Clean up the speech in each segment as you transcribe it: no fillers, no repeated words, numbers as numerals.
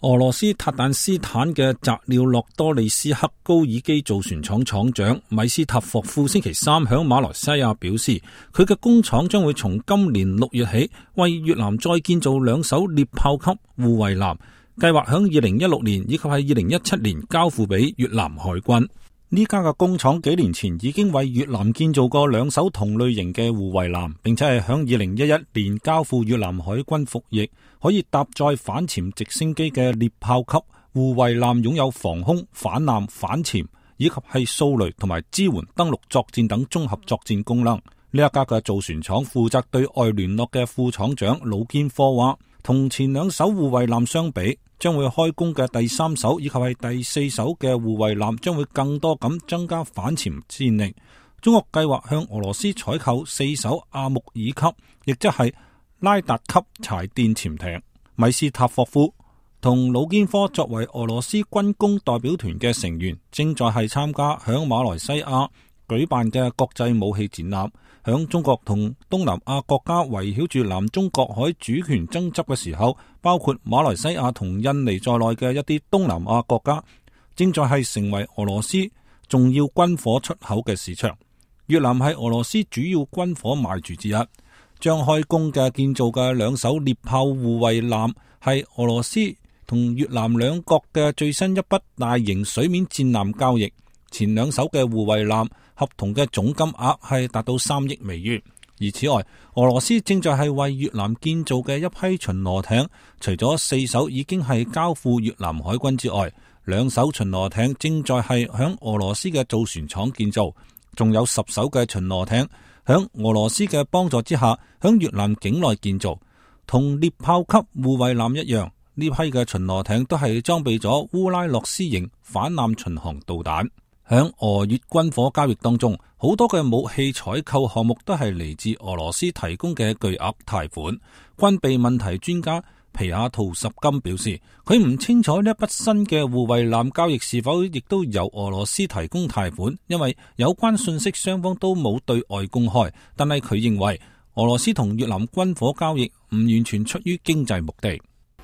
俄羅斯塔旦斯坦嘅扎廖洛多利斯克高爾基造船廠廠長米斯塔霍夫星期三響馬來西亞表示，佢嘅工廠將會從今年6月起為越南再建造2艘獵豹級護衛艦，計劃響2016年以及喺2017年交付俾越南海軍。呢家嘅工廠幾年前已經為越南建造過2艘同類型嘅護衛艦，並且係響2011年交付越南海軍服役，可以搭載反潛直升機嘅獵豹級護衛艦，擁有防空、反艦、反潛以及係掃雷同埋支援登陸作戰等綜合作戰功能。呢一家嘅造船廠負責對外聯絡嘅副廠長魯堅科話，同前2艘護衛艦相比，將會開工嘅第3艘以及係第4艘嘅護衛艦將會更多咁增加反潛戰力。中國計劃向俄羅斯採購4艘阿穆爾級，亦即係拉達級柴電潛艇。米斯塔霍夫同魯堅科作為俄羅斯軍工代表團嘅成員，正在係參加響馬來西亞舉辦嘅國際武器展覽。響中國同東南亞國家圍繞住南中國海主權爭執嘅時候，包括馬來西亞同印尼在內嘅一啲東南亞國家，正在係成為俄羅斯重要軍火出口嘅市場。越南係俄羅斯主要軍火賣主之一。將開工嘅建造嘅2艘獵豹護衛艦係俄羅斯同越南兩國嘅最新一筆大型水面戰艦交易。前2艘嘅護衛艦合同嘅總金額係達到3億美元。而此外，俄羅斯正在係為越南建造嘅一批巡邏艇，除咗4艘已經係交付越南海軍之外，2艘巡邏艇正在係響俄羅斯嘅造船廠建造，仲有10艘嘅巡邏艇響俄羅斯嘅幫助之下響越南境內建造。同獵豹級護衛艦一樣，呢批嘅巡邏艇都係裝備咗烏拉諾斯型反艦巡航導彈。響俄越軍火交易當中，好多嘅武器採購項目都係嚟自俄羅斯提供嘅巨額貸款。軍備問題專家皮亞圖什金表示，佢唔清楚呢一筆新嘅護衛艦交易是否亦都由俄羅斯提供貸款，因為有關信息雙方都冇對外公開。但係佢認為俄羅斯同越南軍火交易唔完全出於經濟目的。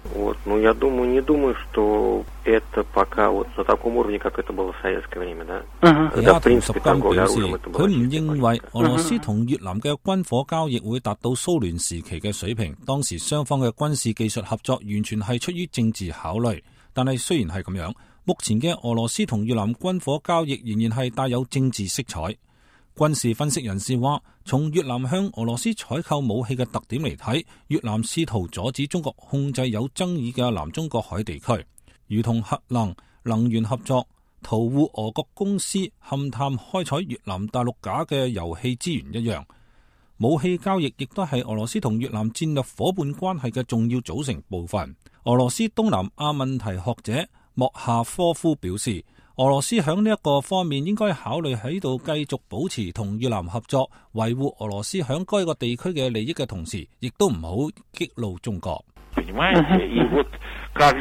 Я не думаю, что это пока на таком уровне, как это было в советское время, да? 皮亞圖什金表示，佢唔認為俄羅斯同越南嘅軍火交易會達到蘇聯時期嘅水平，當時雙方嘅軍事技術合作完全係出於政治考慮。但係雖然係咁樣，目前嘅俄羅斯同越南軍火交易仍然係帶有政治色彩。軍事分析人士話，從越南向俄羅斯採購武器嘅特點嚟睇，越南試圖阻止中國控制有爭議嘅南中國海地區，如同核能源合作、屠戶俄國公司勘探開採越南大陸架嘅油氣資源一樣。武器交易亦都係俄羅斯同越南戰略夥伴關係嘅重要組成部分。俄羅斯東南亞問題學者莫夏科夫表示，俄羅斯響呢一個方面應該考慮喺度繼續保持同越南合作，維護俄羅斯響該個地區嘅利益嘅同時，亦都唔好激怒中國。莫夏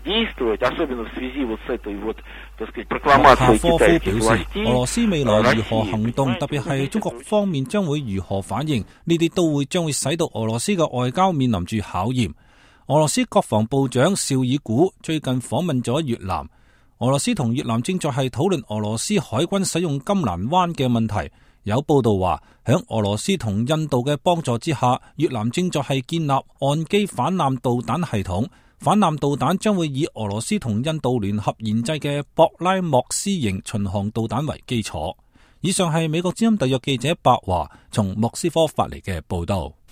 科夫表示，俄羅斯未來如何行動，特別係中國方面將會如何反應，呢啲都將會使到俄羅斯嘅外交面臨住考驗。俄羅斯國防部長紹爾古最近訪問咗越南。俄羅斯同越南正在係討論俄羅斯海軍使用金蘭灣嘅問題。有報道話，響俄羅斯同印度嘅幫助之下，越南正在係建立岸基反艦導彈系統。反艦導彈將會以俄羅斯同印度聯合研製嘅博拉莫斯型巡航導彈為基礎。以上係美國之音特約記者白華從莫斯科發嚟嘅報道。